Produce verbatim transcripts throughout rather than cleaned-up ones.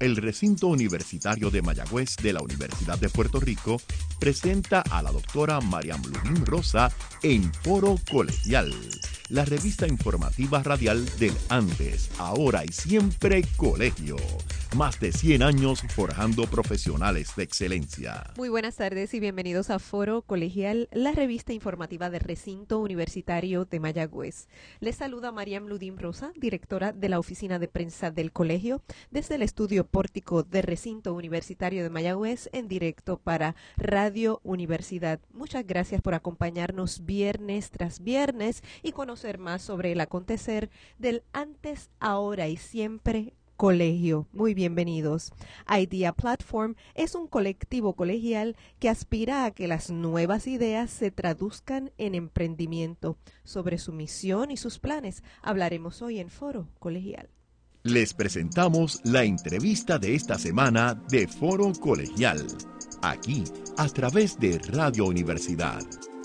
El recinto universitario de Mayagüez de la Universidad de Puerto Rico presenta a la doctora Mariam Ludín Rosa en Foro Colegial, la revista informativa radial del antes, ahora y siempre colegio. Más de cien años forjando profesionales de excelencia. Muy buenas tardes y bienvenidos a Foro Colegial, la revista informativa del recinto universitario de Mayagüez. Les saluda Mariam Ludín Rosa, directora de la oficina de prensa del colegio, desde el estudio pórtico del recinto universitario de Mayagüez en directo para Radio Universidad. Muchas gracias por acompañarnos viernes tras viernes y conocer más sobre el acontecer del antes, ahora y siempre colegio. Muy bienvenidos. Idea Platform es un colectivo colegial que aspira a que las nuevas ideas se traduzcan en emprendimiento. Sobre su misión y sus planes hablaremos hoy en Foro Colegial. Les presentamos la entrevista de esta semana de Foro Colegial, aquí a través de Radio Universidad.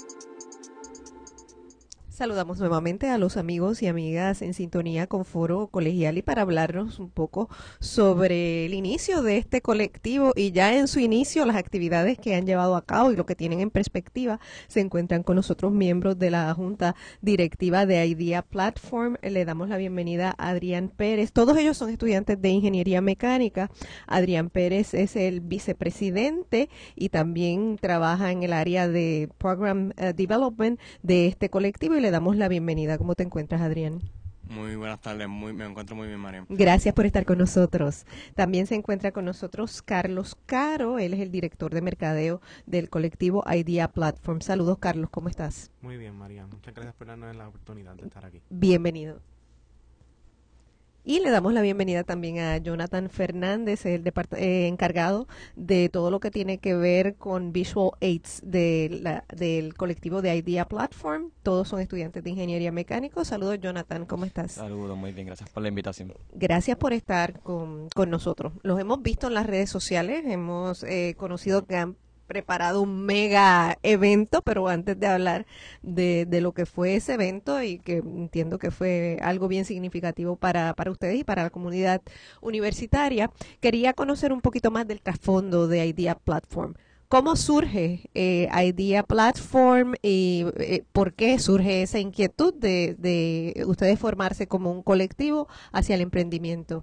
Saludamos nuevamente a los amigos y amigas en sintonía con Foro Colegial y para hablarnos un poco sobre el inicio de este colectivo y ya en su inicio las actividades que han llevado a cabo y lo que tienen en perspectiva. Se encuentran con nosotros miembros de la Junta Directiva de Idea Platform. Le damos la bienvenida a Adrián Pérez. Todos ellos son estudiantes de Ingeniería Mecánica. Adrián Pérez es el vicepresidente y también trabaja en el área de Program uh, Development de este colectivo y le damos la bienvenida. ¿Cómo te encuentras, Adrián? Muy buenas tardes, muy, me encuentro muy bien, María. Gracias por estar con nosotros. También se encuentra con nosotros Carlos Caro, él es el director de mercadeo del colectivo Idea Platform. Saludos, Carlos, ¿cómo estás? Muy bien, María, muchas gracias por darnos la oportunidad de estar aquí. Bienvenido. Y le damos la bienvenida también a Jonathan Fernández, el depart- eh, encargado de todo lo que tiene que ver con Visual Aids de la, del colectivo de Idea Platform. Todos son estudiantes de Ingeniería Mecánica. Saludos, Jonathan, ¿cómo estás? Saludos, muy bien, gracias por la invitación. Gracias por estar con, con nosotros. Los hemos visto en las redes sociales, hemos eh, conocido que han preparado un mega evento, pero antes de hablar de, de lo que fue ese evento y que entiendo que fue algo bien significativo para, para ustedes y para la comunidad universitaria, quería conocer un poquito más del trasfondo de Idea Platform. ¿Cómo surge eh, Idea Platform y eh, por qué surge esa inquietud de, de ustedes formarse como un colectivo hacia el emprendimiento?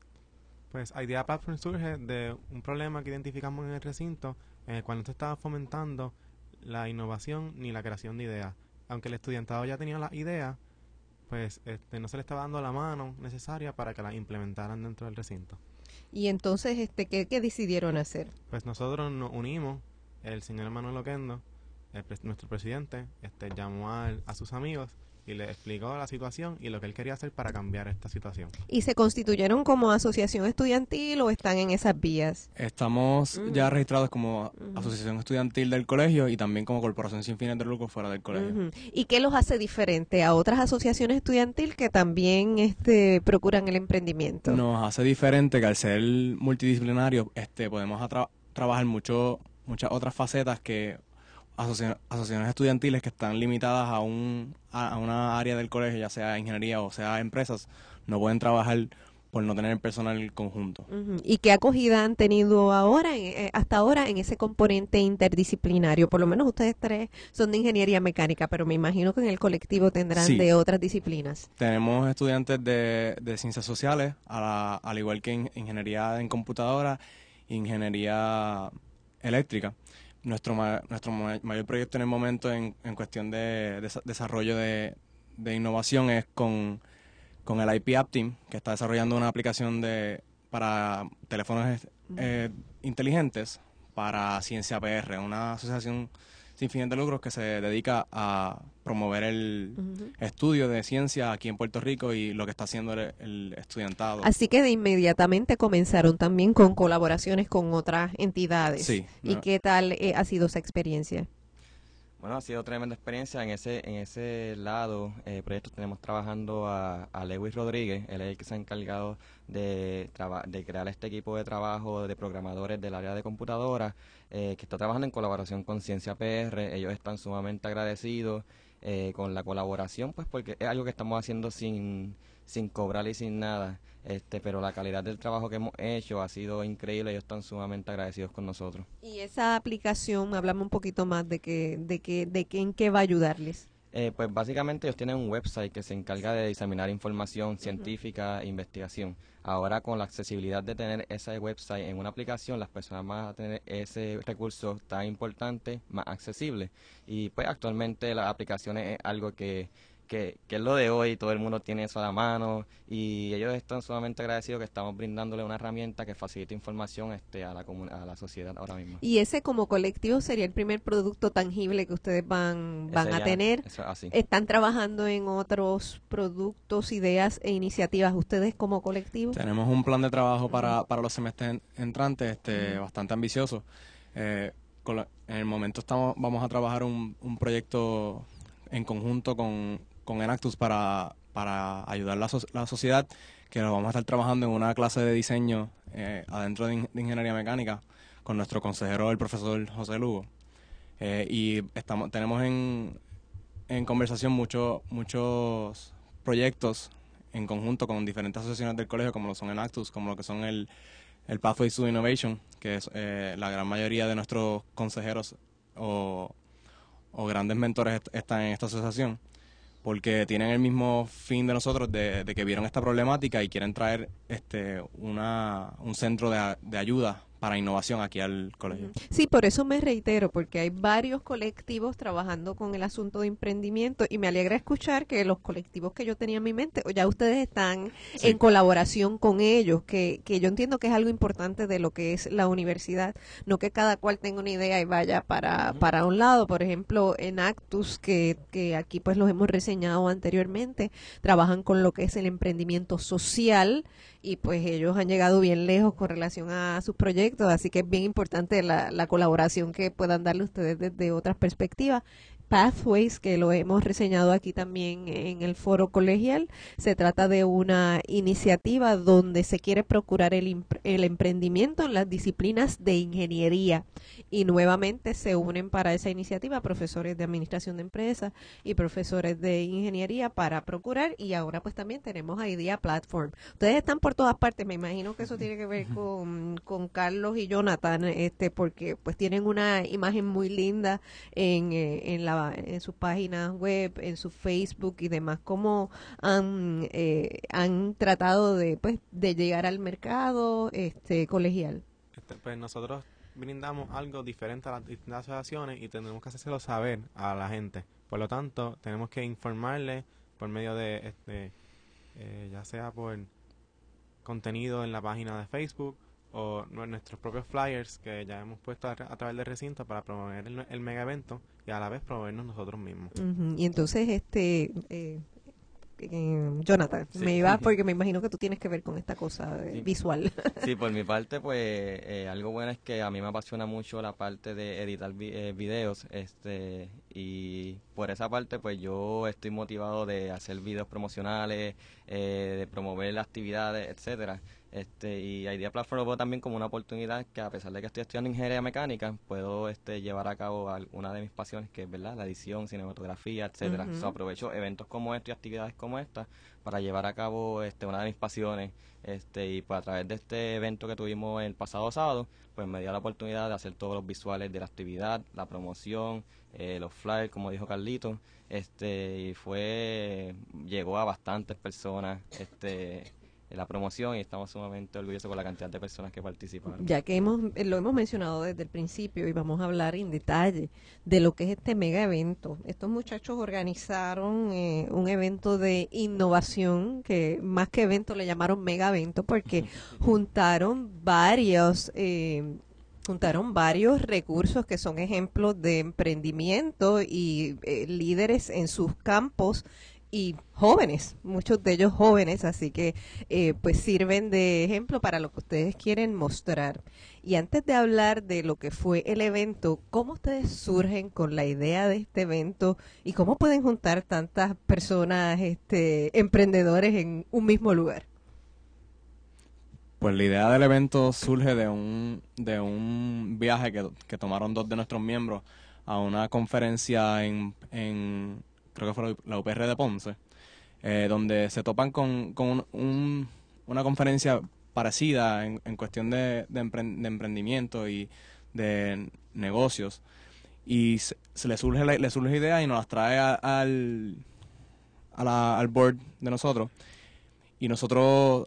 Pues Idea Platform surge de un problema que identificamos en el recinto, en el cual no se estaba fomentando la innovación ni la creación de ideas. Aunque el estudiantado ya tenía las ideas, pues este, no se le estaba dando la mano necesaria para que las implementaran dentro del recinto. Y entonces, este, ¿qué, qué decidieron hacer? Pues nosotros nos unimos, el señor Manuel Oquendo, el pres- nuestro presidente, este, llamó a, a sus amigos y le explicó la situación y lo que él quería hacer para cambiar esta situación. ¿Y se constituyeron como asociación estudiantil o están en esas vías? Estamos Uh-huh. ya registrados como Uh-huh. asociación estudiantil del colegio y también como corporación sin fines de lucro fuera del colegio. Uh-huh. ¿Y qué los hace diferente a otras asociaciones estudiantil que también este, procuran el emprendimiento? Nos hace diferente que al ser multidisciplinario este, podemos atra- trabajar mucho, muchas otras facetas que asoci- asociaciones estudiantiles que están limitadas a, un, a, a una área del colegio, ya sea ingeniería o sea empresas, no pueden trabajar por no tener personal conjunto. Uh-huh. ¿Y qué acogida han tenido ahora, eh, hasta ahora, en ese componente interdisciplinario? Por lo menos ustedes tres son de ingeniería mecánica, pero me imagino que en el colectivo tendrán Sí. de otras disciplinas. Tenemos estudiantes de, de ciencias sociales, a la, al igual que in, ingeniería en computadora, ingeniería eléctrica. Nuestro, ma, nuestro ma, mayor proyecto en el momento en, en cuestión de, de desarrollo de, de innovación es con, con el I P App Team, que está desarrollando una aplicación de para teléfonos eh, inteligentes para Ciencia P R, una asociación sin fines de lucro que se dedica a promover el uh-huh. estudio de ciencia aquí en Puerto Rico y lo que está haciendo el, el estudiantado. Así que de inmediatamente comenzaron también con colaboraciones con otras entidades. Sí. ¿Y no. qué tal eh, ha sido esa experiencia? Bueno, ha sido tremenda experiencia. En ese en ese lado, eh, proyectos tenemos trabajando a, a Lewis Rodríguez. Él es el que se ha encargado de, traba, de crear este equipo de trabajo de programadores del área de computadora, eh, que está trabajando en colaboración con Ciencia P R. Ellos están sumamente agradecidos eh, con la colaboración, pues porque es algo que estamos haciendo sin sin cobrar y sin nada. Este, pero la calidad del trabajo que hemos hecho ha sido increíble, ellos están sumamente agradecidos con nosotros. Y esa aplicación, hablame un poquito más de que, de que, de que en qué va a ayudarles. Eh, pues básicamente ellos tienen un website que se encarga de diseminar información científica e investigación. Ahora con la accesibilidad de tener ese website en una aplicación, las personas van a tener ese recurso tan importante, más accesible. Y pues actualmente las aplicaciones es algo que Que, que es lo de hoy, todo el mundo tiene eso a la mano y ellos están sumamente agradecidos que estamos brindándole una herramienta que facilite información este, a, la a la sociedad ahora mismo. Y ese como colectivo sería el primer producto tangible que ustedes van, van Ese a ya, tener. eso es así. ¿Están trabajando en otros productos, ideas e iniciativas ustedes como colectivo? Tenemos un plan de trabajo para, para los semestres entrantes este, bastante ambicioso. Eh, con la, en el momento estamos vamos a trabajar un, un proyecto en conjunto con con Enactus para, para ayudar a la, so la sociedad, que lo vamos a estar trabajando en una clase de diseño eh, adentro de, in de Ingeniería Mecánica con nuestro consejero, el profesor José Lugo. Eh, y estamos tenemos en, en conversación mucho, muchos proyectos en conjunto con diferentes asociaciones del colegio, como lo son Enactus, como lo que son el, el Pathways to Innovation, que es eh, la gran mayoría de nuestros consejeros o, o grandes mentores est están en esta asociación, porque tienen el mismo fin de nosotros de, de que vieron esta problemática y quieren traer este una un centro de, de ayuda para innovación aquí al colegio. Sí, por eso me reitero, porque hay varios colectivos trabajando con el asunto de emprendimiento y me alegra escuchar que los colectivos que yo tenía en mi mente, ya ustedes están sí. en colaboración con ellos, que, que yo entiendo que es algo importante de lo que es la universidad, no que cada cual tenga una idea y vaya para, uh-huh. para un lado. Por ejemplo, Enactus, que, que aquí pues los hemos reseñado anteriormente, trabajan con lo que es el emprendimiento social y pues ellos han llegado bien lejos con relación a sus proyectos, así que es bien importante la, la colaboración que puedan darle ustedes desde otras perspectivas. Pathways, que lo hemos reseñado aquí también en el foro colegial, se trata de una iniciativa donde se quiere procurar el, el emprendimiento en las disciplinas de ingeniería y nuevamente se unen para esa iniciativa profesores de administración de empresas y profesores de ingeniería para procurar, y ahora pues también tenemos a Idea Platform. Ustedes están por todas partes, me imagino que eso tiene que ver con, con Carlos y Jonathan, este porque pues tienen una imagen muy linda en, en la en sus páginas web, en su Facebook y demás. ¿Cómo han eh, han tratado de pues de llegar al mercado este colegial? Este, pues nosotros brindamos algo diferente a las distintas asociaciones y tenemos que hacérselo saber a la gente. Por lo tanto, tenemos que informarle por medio de este eh, ya sea por contenido en la página de Facebook o nuestros propios flyers que ya hemos puesto a, a través del recinto para promover el, el mega evento y a la vez promovernos nosotros mismos. Uh-huh. Y entonces, este eh, eh, Jonathan, sí. me iba porque me imagino que tú tienes que ver con esta cosa eh, sí. visual. Sí, por mi parte, pues eh, algo bueno es que a mí me apasiona mucho la parte de editar vi eh, videos, este y por esa parte pues yo estoy motivado de hacer videos promocionales, eh, de promover actividades, etcétera. Este, y Idea Platform lo veo también como una oportunidad que, a pesar de que estoy estudiando ingeniería mecánica, puedo este, llevar a cabo alguna de mis pasiones, que es verdad la edición, cinematografía, etcétera. Uh-huh. So, aprovecho eventos como estos y actividades como esta para llevar a cabo este, una de mis pasiones, este, y pues a través de este evento que tuvimos el pasado sábado, pues me dio la oportunidad de hacer todos los visuales de la actividad, la promoción, eh, los flyers, como dijo Carlito, este, y fue, llegó a bastantes personas, este la promoción, y estamos sumamente orgullosos con la cantidad de personas que participaron. Ya que hemos lo hemos mencionado desde el principio y vamos a hablar en detalle de lo que es este mega evento. Estos muchachos organizaron eh, un evento de innovación que más que evento le llamaron mega evento porque juntaron varios eh, juntaron varios recursos que son ejemplos de emprendimiento y eh, líderes en sus campos y jóvenes, muchos de ellos jóvenes, así que eh, pues sirven de ejemplo para lo que ustedes quieren mostrar. Y antes de hablar de lo que fue el evento, ¿cómo ustedes surgen con la idea de este evento y cómo pueden juntar tantas personas, este, emprendedores en un mismo lugar? Pues la idea del evento surge de un de un viaje que, que tomaron dos de nuestros miembros a una conferencia en, en creo que fue la U P R de Ponce, eh, donde se topan con, con un, un, una conferencia parecida en, en cuestión de, de, empre- de emprendimiento y de negocios, y se, se le surge la, le surge la idea y nos las trae a, al, a la, al board de nosotros, y nosotros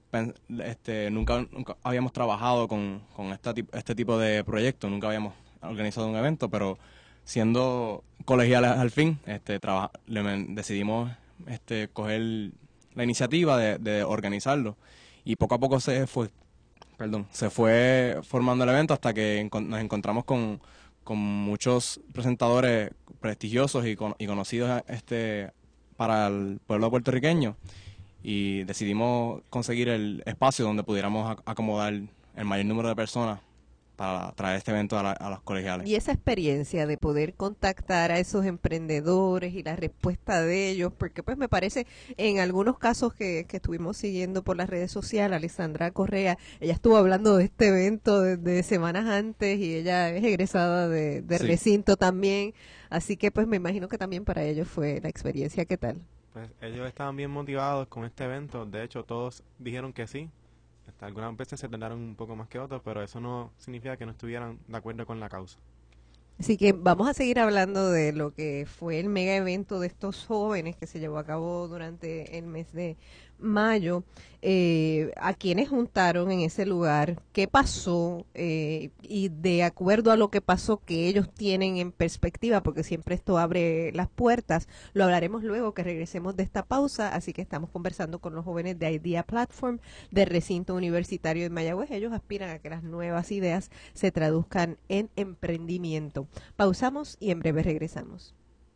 este, nunca, nunca habíamos trabajado con, con esta, este tipo de proyectos, nunca habíamos organizado un evento, pero siendo colegiales al fin, este, traba, le, decidimos este, coger la iniciativa de, de organizarlo, y poco a poco se fue, perdón, se fue formando el evento hasta que encont nos encontramos con, con muchos presentadores prestigiosos y, con y conocidos este, para el pueblo puertorriqueño, y decidimos conseguir el espacio donde pudiéramos acomodar el mayor número de personas para traer este evento a, la, a los colegiales. Y esa experiencia de poder contactar a esos emprendedores y la respuesta de ellos, porque pues me parece en algunos casos que, que estuvimos siguiendo por las redes sociales, Alessandra Correa, ella estuvo hablando de este evento desde semanas antes y ella es egresada de, de sí. recinto también, así que pues me imagino que también para ellos fue la experiencia. ¿Qué tal? Pues ellos estaban bien motivados con este evento, de hecho todos dijeron que sí. Algunas veces se tardaron un poco más que otros, pero eso no significa que no estuvieran de acuerdo con la causa. Así que vamos a seguir hablando de lo que fue el mega evento de estos jóvenes que se llevó a cabo durante el mes de mayo, eh, a quienes juntaron en ese lugar, qué pasó eh, y de acuerdo a lo que pasó que ellos tienen en perspectiva, porque siempre esto abre las puertas, lo hablaremos luego que regresemos de esta pausa, así que estamos conversando con los jóvenes de Idea Platform del recinto universitario de Mayagüez. Ellos aspiran a que las nuevas ideas se traduzcan en emprendimiento. Pausamos y en breve regresamos.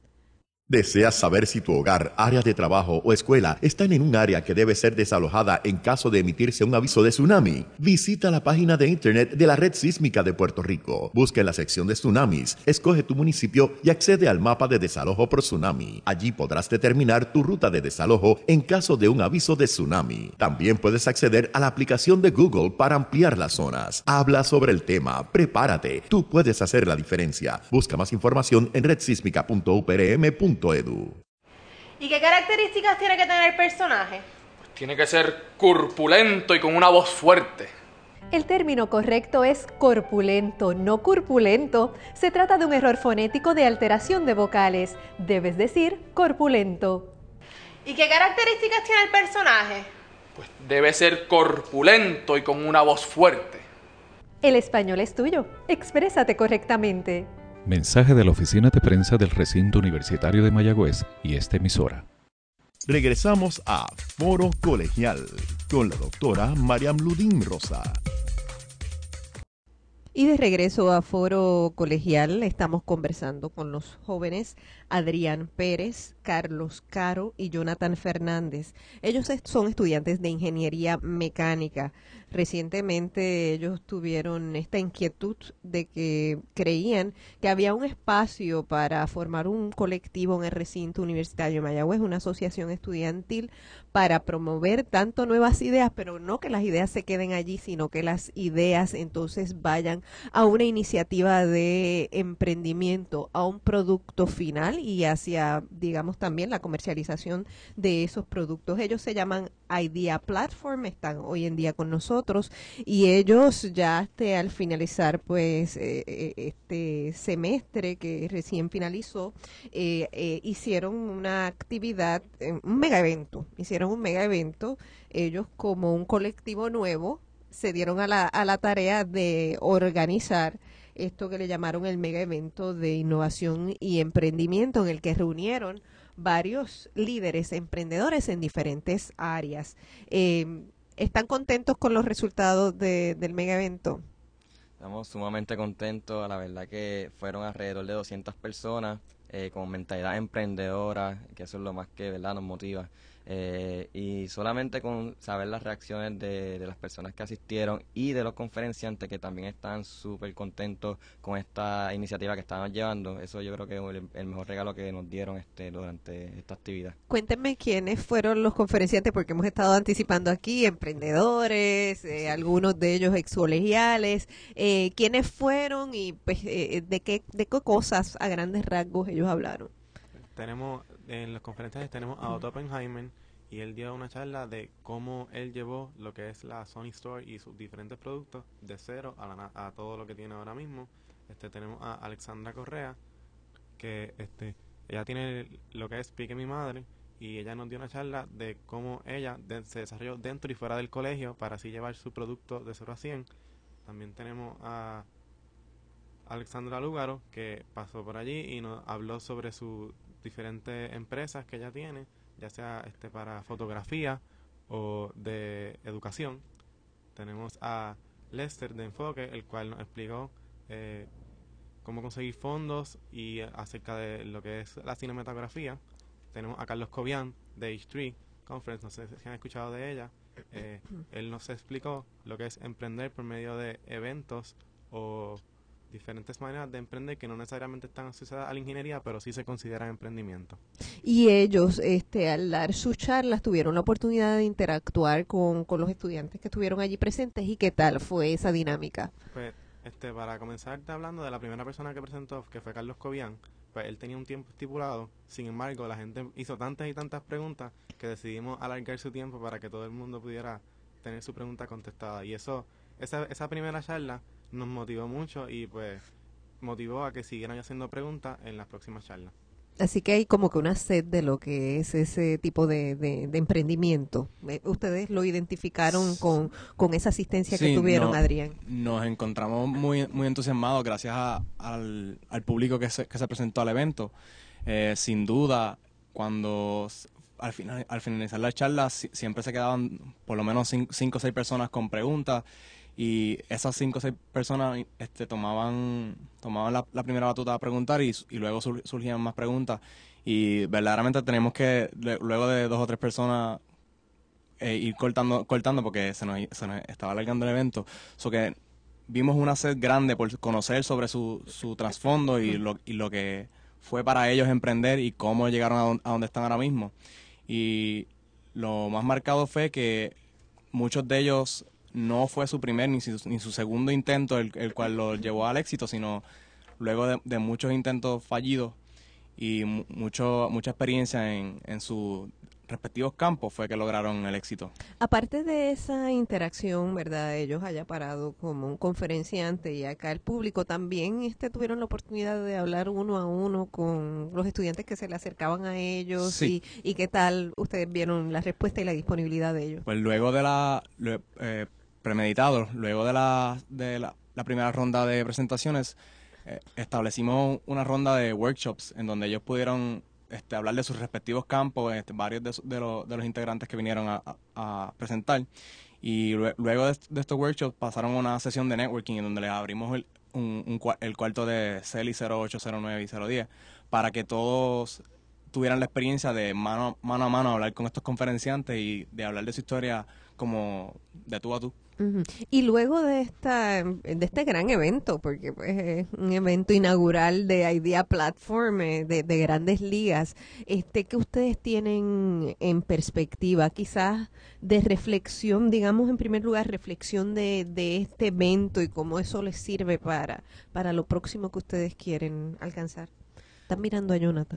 ¿Deseas saber si tu hogar, área de trabajo o escuela están en un área que debe ser desalojada en caso de emitirse un aviso de tsunami? Visita la página de internet de la Red Sísmica de Puerto Rico. Busca en la sección de tsunamis, escoge tu municipio y accede al mapa de desalojo por tsunami. Allí podrás determinar tu ruta de desalojo en caso de un aviso de tsunami. También puedes acceder a la aplicación de Google para ampliar las zonas. Habla sobre el tema, prepárate, tú puedes hacer la diferencia. Busca más información en red sísmica punto u p r m punto edu. ¿Y qué características tiene que tener el personaje? Pues tiene que ser corpulento y con una voz fuerte. El término correcto es corpulento, no corpulento. Se trata de un error fonético de alteración de vocales. Debes decir corpulento. ¿Y qué características tiene el personaje? Pues debe ser corpulento y con una voz fuerte. El español es tuyo. Exprésate correctamente. Mensaje de la Oficina de Prensa del Recinto Universitario de Mayagüez y esta emisora. Regresamos a Foro Colegial con la doctora Mariam Ludín Rosa. Y de regreso a Foro Colegial, estamos conversando con los jóvenes Adrián Pérez, Carlos Caro y Jonathan Fernández. Ellos son estudiantes de ingeniería mecánica. Recientemente ellos tuvieron esta inquietud de que creían que había un espacio para formar un colectivo en el recinto universitario de Mayagüez, una asociación estudiantil para promover tanto nuevas ideas, pero no que las ideas se queden allí, sino que las ideas entonces vayan a una iniciativa de emprendimiento, a un producto final y hacia, digamos, también la comercialización de esos productos. Ellos se llaman Idea Platform, están hoy en día con nosotros y ellos ya este, al finalizar pues eh, este semestre que recién finalizó, eh, eh, hicieron una actividad, un mega evento, hicieron un mega evento, ellos como un colectivo nuevo se dieron a la, a la tarea de organizar esto que le llamaron el mega evento de innovación y emprendimiento, en el que reunieron varios líderes emprendedores en diferentes áreas. Eh, ¿Están contentos con los resultados de, del mega evento? Estamos sumamente contentos, la verdad que fueron alrededor de doscientas personas eh, con mentalidad emprendedora, que eso es lo más que, ¿verdad?, nos motiva. Eh, y solamente con saber las reacciones de, de las personas que asistieron y de los conferenciantes que también están súper contentos con esta iniciativa que estamos llevando, eso yo creo que es el, el mejor regalo que nos dieron este durante esta actividad. Cuéntenme quiénes fueron los conferenciantes, porque hemos estado anticipando aquí emprendedores, eh, algunos de ellos ex colegiales, eh, quiénes fueron y pues, eh, de qué de qué cosas a grandes rasgos ellos hablaron. tenemos, en las conferencias tenemos a Otto Oppenheimer, y él dio una charla de cómo él llevó lo que es la Sony Store y sus diferentes productos de cero a, la, a todo lo que tiene ahora mismo. Este tenemos a Alexandra Correa, que este ella tiene lo que es Pique Mi Madre, y ella nos dio una charla de cómo ella de, se desarrolló dentro y fuera del colegio para así llevar su producto de cero a cien. También tenemos a Alexandra Lúgaro, que pasó por allí y nos habló sobre sus diferentes empresas que ella tiene, ya sea este para fotografía o de educación. Tenemos a Lester de Enfoque, el cual nos explicó eh, cómo conseguir fondos y acerca de lo que es la cinematografía. Tenemos a Carlos Cobian de H tres Conference, no sé si han escuchado de ella. Eh, él nos explicó lo que es emprender por medio de eventos o diferentes maneras de emprender que no necesariamente están asociadas a la ingeniería, pero sí se consideran emprendimiento. Y ellos, este, al dar sus charlas, tuvieron la oportunidad de interactuar con, con los estudiantes que estuvieron allí presentes. ¿Y qué tal fue esa dinámica? Pues, este, para comenzar hablando de la primera persona que presentó, que fue Carlos Cobian, pues él tenía un tiempo estipulado. Sin embargo, la gente hizo tantas y tantas preguntas que decidimos alargar su tiempo para que todo el mundo pudiera tener su pregunta contestada. Y eso, esa, esa primera charla nos motivó mucho y pues motivó a que siguieran haciendo preguntas en las próximas charlas. Así que hay como que una sed de lo que es ese tipo de, de, de emprendimiento. ¿Ustedes lo identificaron con, con esa asistencia sí, que tuvieron, no, Adrián? Nos encontramos muy muy entusiasmados gracias a, al, al público que se, que se presentó al evento. Eh, sin duda, cuando al, final, al finalizar la charla si, siempre se quedaban por lo menos cinco, cinco o seis personas con preguntas. Y esas cinco o seis personas este, tomaban tomaban la, la primera batuta a preguntar y, y luego sur, surgían más preguntas. Y verdaderamente tenemos que, le, luego de dos o tres personas, eh, ir cortando cortando porque se nos, se nos estaba alargando el evento. So que vimos una sed grande por conocer sobre su, su trasfondo y lo, y lo que fue para ellos emprender y cómo llegaron a, don, a donde están ahora mismo. Y lo más marcado fue que muchos de ellos no fue su primer ni su, ni su segundo intento el, el cual lo llevó al éxito, sino luego de, de muchos intentos fallidos y mu mucho mucha experiencia en, en sus respectivos campos fue que lograron el éxito. Aparte de esa interacción, ¿verdad? Ellos allá parado como un conferenciante y acá el público también este tuvieron la oportunidad de hablar uno a uno con los estudiantes que se le acercaban a ellos. Sí. y, y qué tal ustedes vieron la respuesta y la disponibilidad de ellos. Pues luego de la lo, eh, premeditado, luego de la de la, la primera ronda de presentaciones, eh, establecimos una ronda de workshops en donde ellos pudieron este, hablar de sus respectivos campos, este, varios de, de, lo, de los integrantes que vinieron a, a, a presentar. Y luego de, de estos workshops pasaron a una sesión de networking en donde les abrimos el, un, un, el cuarto de CELI cero ocho, cero nueve y cero diez para que todos tuvieran la experiencia de mano, mano a mano hablar con estos conferenciantes y de hablar de su historia como de tú a tú. Uh-huh. Y luego de esta de este gran evento, porque pues es un evento inaugural de Idea Platform, de, de grandes ligas, este que ustedes tienen en perspectiva, quizás de reflexión, digamos en primer lugar, reflexión de, de este evento y cómo eso les sirve para, para lo próximo que ustedes quieren alcanzar. Están mirando a Jonathan.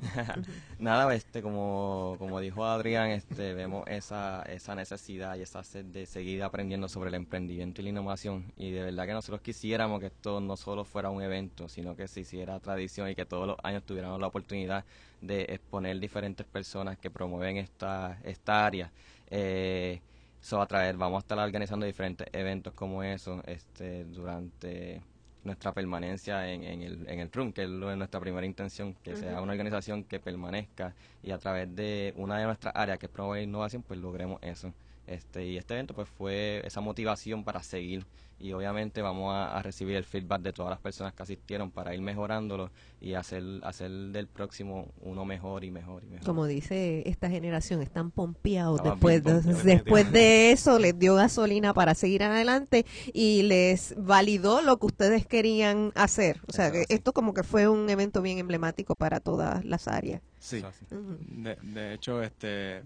Nada, este, como, como dijo Adrián, este, vemos esa, esa necesidad y esa sed de seguir aprendiendo sobre el emprendimiento y la innovación. Y de verdad que nosotros quisiéramos que esto no solo fuera un evento, sino que se hiciera tradición y que todos los años tuviéramos la oportunidad de exponer diferentes personas que promueven esta, esta área. Eh, so, a través, vamos a estar organizando diferentes eventos como eso este, durante nuestra permanencia en, en el en el R U M, que es nuestra primera intención, que uh-huh. sea una organización que permanezca y a través de una de nuestras áreas que es promover innovación, pues logremos eso. Este y este evento pues fue esa motivación para seguir y obviamente vamos a, a recibir el feedback de todas las personas que asistieron para ir mejorándolo y hacer hacer del próximo uno mejor y mejor y mejor. Como dice esta generación, están pompeados después de, después de eso les dio gasolina para seguir adelante y les validó lo que ustedes querían hacer. O sea, que esto como que fue un evento bien emblemático para todas las áreas. Sí. Uh-huh. de, de hecho, este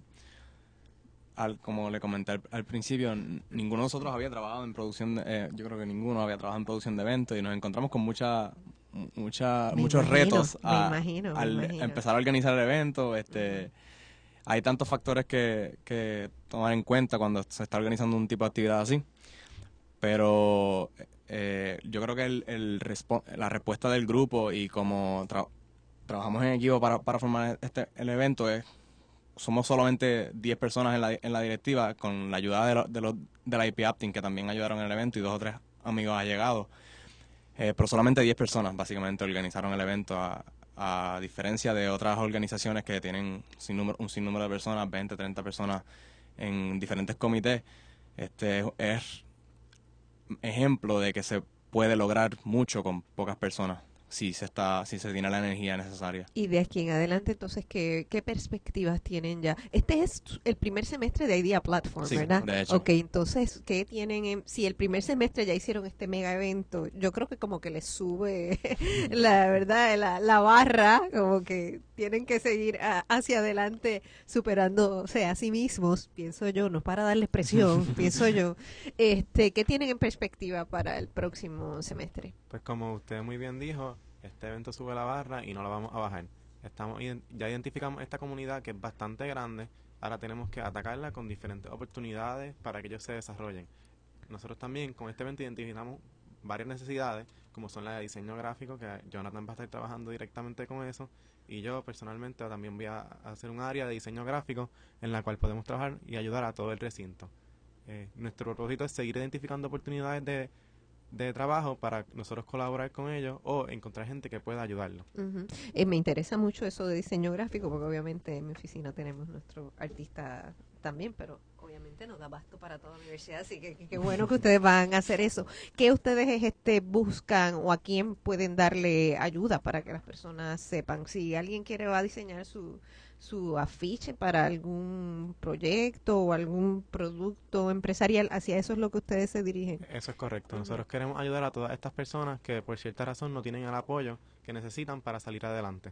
Al, como le comenté al, al principio, ninguno de nosotros había trabajado en producción, de, eh, yo creo que ninguno había trabajado en producción de eventos y nos encontramos con mucha mucha, Me muchos imagino, retos me a, imagino, me al imagino. empezar a organizar el evento. Este, Ujú. Hay tantos factores que, que tomar en cuenta cuando se está organizando un tipo de actividad así, pero eh, yo creo que el, el respo- la respuesta del grupo y como tra- trabajamos en equipo para, para formar este el evento es somos solamente diez personas en la, en la directiva, con la ayuda de, lo, de, los, de la I P Apting, que también ayudaron en el evento, y dos o tres amigos allegados. Eh, pero solamente diez personas básicamente organizaron el evento, a, a diferencia de otras organizaciones que tienen sin número, un sinnúmero de personas, veinte, treinta personas en diferentes comités. Este es ejemplo de que se puede lograr mucho con pocas personas si se está si se tiene la energía necesaria. Y de aquí en adelante, entonces, ¿qué, qué perspectivas tienen ya? Este es el primer semestre de Idea Platform, Sí, ¿verdad? de hecho. Ok, entonces, ¿qué tienen? En, si el primer semestre ya hicieron este mega evento, yo creo que como que les sube la verdad, la, la barra, como que tienen que seguir a- hacia adelante superándose a sí mismos, pienso yo, no para darles presión, pienso yo. Este, ¿qué tienen en perspectiva para el próximo semestre? Pues como usted muy bien dijo, este evento sube la barra y no la vamos a bajar. Estamos iden- ya identificamos esta comunidad que es bastante grande, ahora tenemos que atacarla con diferentes oportunidades para que ellos se desarrollen. Nosotros también con este evento identificamos varias necesidades, como son la de diseño gráfico, que Jonathan va a estar trabajando directamente con eso, y yo personalmente también voy a hacer un área de diseño gráfico en la cual podemos trabajar y ayudar a todo el recinto. Eh, nuestro propósito es seguir identificando oportunidades de de trabajo para nosotros colaborar con ellos o encontrar gente que pueda ayudarlos. Ujú. Eh, me interesa mucho eso de diseño gráfico porque obviamente en mi oficina tenemos nuestro artista también, pero obviamente no da abasto para toda la universidad, así que qué bueno que ustedes van a hacer eso. ¿Qué ustedes este buscan o a quién pueden darle ayuda para que las personas sepan? Si alguien quiere va a diseñar su su afiche para algún proyecto o algún producto empresarial, hacia eso es lo que ustedes se dirigen. Eso es correcto. Ujú. Nosotros queremos ayudar a todas estas personas que por cierta razón no tienen el apoyo que necesitan para salir adelante.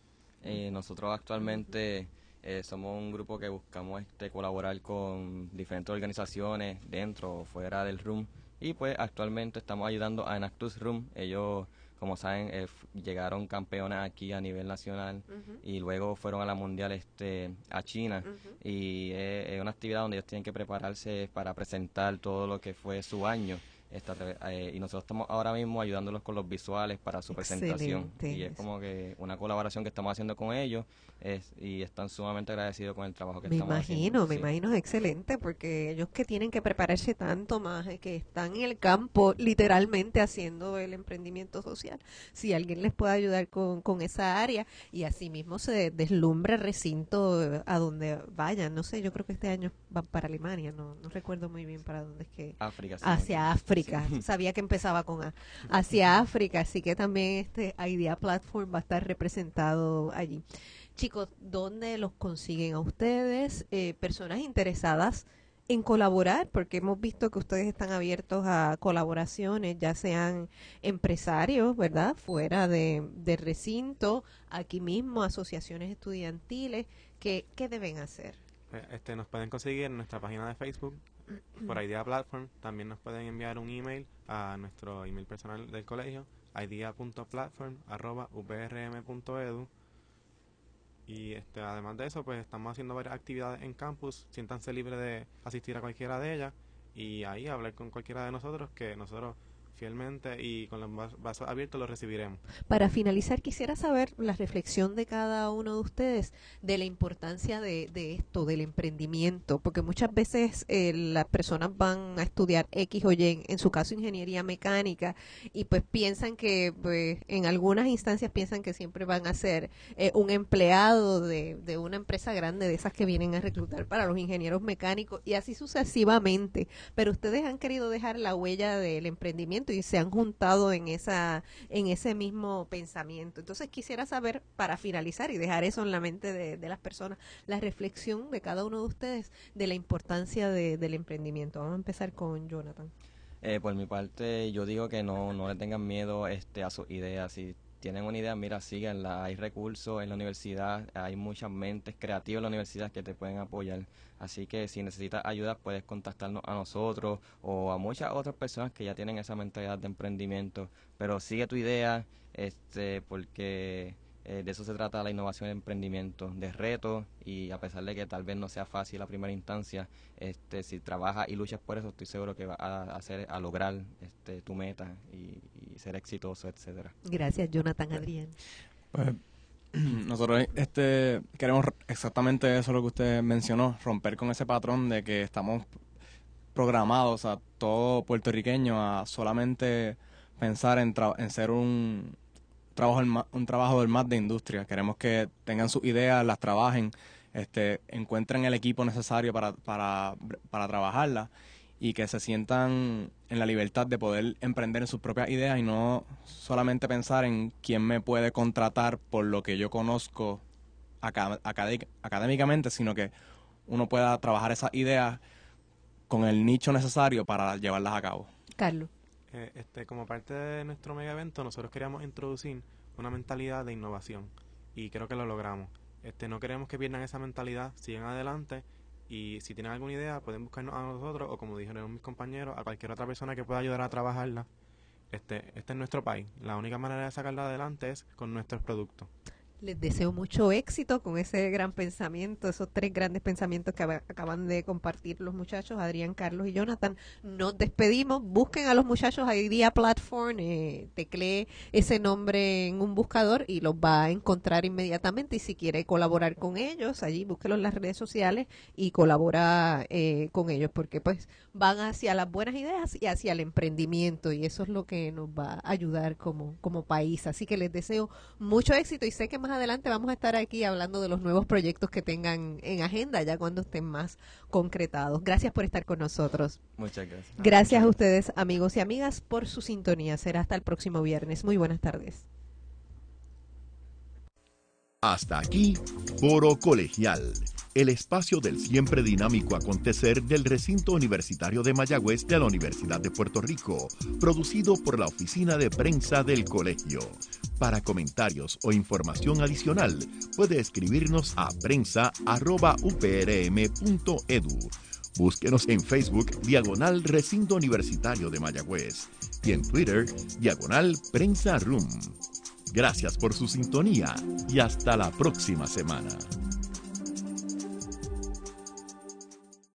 Eh, nosotros actualmente eh, somos un grupo que buscamos este colaborar con diferentes organizaciones dentro o fuera del room, y pues actualmente estamos ayudando a Enactus Room. Ellos, como saben, eh, f- llegaron campeones aquí a nivel nacional Ujú. y luego fueron a la mundial este a China, Ujú. y eh, es una actividad donde ellos tienen que prepararse para presentar todo lo que fue su año. Esta, eh, y nosotros estamos ahora mismo ayudándolos con los visuales para su presentación, Excelente. y es como que una colaboración que estamos haciendo con ellos, es, y están sumamente agradecidos con el trabajo que Me estamos imagino, haciendo. me Sí. imagino es excelente porque ellos que tienen que prepararse tanto más, eh, que están en el campo literalmente haciendo el emprendimiento social. Si alguien les puede ayudar con, con esa área y asimismo se deslumbra el recinto eh, a donde vayan. No sé, yo creo que este año van para Alemania, no, no recuerdo muy bien para dónde es que... África, sí, no me Hacia equivoco. África, Sí. sabía que empezaba con A, hacia África, así que también este Idea Platform va a estar representado allí. Chicos, ¿dónde los consiguen a ustedes? Eh, personas interesadas en colaborar, porque hemos visto que ustedes están abiertos a colaboraciones, ya sean empresarios, ¿verdad? Fuera de, del recinto, aquí mismo, asociaciones estudiantiles, ¿qué, qué deben hacer? Eh, Este, nos pueden conseguir en nuestra página de Facebook por Idea Platform. También nos pueden enviar un email a nuestro email personal del colegio, idea punto platform arroba u p r m punto e d u. Y este, además de eso, pues estamos haciendo varias actividades en campus. Siéntanse libres de asistir a cualquiera de ellas y ahí hablar con cualquiera de nosotros, que nosotros fielmente y con los bra- brazos abiertos los recibiremos. Para finalizar, quisiera saber la reflexión de cada uno de ustedes de la importancia de, de esto, del emprendimiento, porque muchas veces eh, las personas van a estudiar X o Y, en, en su caso ingeniería mecánica, y pues piensan que, pues, en algunas instancias piensan que siempre van a ser eh, un empleado de, de una empresa grande, de esas que vienen a reclutar para los ingenieros mecánicos, y así sucesivamente, pero ustedes han querido dejar la huella del emprendimiento y se han juntado en esa en ese mismo pensamiento. Entonces quisiera saber, para finalizar y dejar eso en la mente de, de las personas, la reflexión de cada uno de ustedes de la importancia de, del emprendimiento. Vamos a empezar con Jonathan. Eh, por mi parte, yo digo que no, no le tengan miedo este, a sus ideas. Si tienen una idea, mira, síganla, hay recursos en la universidad, hay muchas mentes creativas en la universidad que te pueden apoyar. Así que si necesitas ayuda puedes contactarnos a nosotros o a muchas otras personas que ya tienen esa mentalidad de emprendimiento. Pero sigue tu idea, este, porque eh, de eso se trata la innovación y el emprendimiento, de retos, y a pesar de que tal vez no sea fácil a primera instancia, este, si trabajas y luchas por eso, estoy seguro que vas a hacer, a lograr este, tu meta y, y ser exitoso, etcétera. Gracias, Jonathan. Adrián. Pues nosotros este queremos exactamente eso lo que usted mencionó, romper con ese patrón de que estamos programados a todo puertorriqueño a solamente pensar en, tra- en ser un trabajo un trabajador más de industria. Queremos que tengan sus ideas, las trabajen, este encuentren el equipo necesario para, para, para trabajarlas y que se sientan en la libertad de poder emprender en sus propias ideas y no solamente pensar en quién me puede contratar por lo que yo conozco acad- acad- académicamente, sino que uno pueda trabajar esas ideas con el nicho necesario para llevarlas a cabo. Carlos. Eh, este, como parte de nuestro mega evento, nosotros queríamos introducir una mentalidad de innovación y creo que lo logramos. Este, no queremos que pierdan esa mentalidad, sigan adelante. Y si tienen alguna idea, pueden buscarnos a nosotros o, como dijeron mis compañeros, a cualquier otra persona que pueda ayudar a trabajarla. Este, este es nuestro país. La única manera de sacarla adelante es con nuestros productos. Les deseo mucho éxito con ese gran pensamiento, esos tres grandes pensamientos que ab- acaban de compartir los muchachos, Adrián, Carlos y Jonathan. Nos despedimos. Busquen a los muchachos Idea Platform, eh, teclee ese nombre en un buscador y los va a encontrar inmediatamente. Y si quiere colaborar con ellos, allí búsquelo en las redes sociales y colabora eh, con ellos, porque pues van hacia las buenas ideas y hacia el emprendimiento, y eso es lo que nos va a ayudar como, como país. Así que les deseo mucho éxito y sé que más adelante vamos a estar aquí hablando de los nuevos proyectos que tengan en agenda ya cuando estén más concretados. Gracias por estar con nosotros. Muchas gracias. Gracias a ustedes, amigos y amigas, por su sintonía. Será hasta el próximo viernes. Muy buenas tardes. Hasta aquí, Foro Colegial, el espacio del siempre dinámico acontecer del recinto universitario de Mayagüez de la Universidad de Puerto Rico, producido por la Oficina de Prensa del Colegio. Para comentarios o información adicional, puede escribirnos a prensa arroba u p r m punto e d u. Búsquenos en Facebook, diagonal Recinto Universitario de Mayagüez, y en Twitter, diagonal Prensa Room. Gracias por su sintonía y hasta la próxima semana.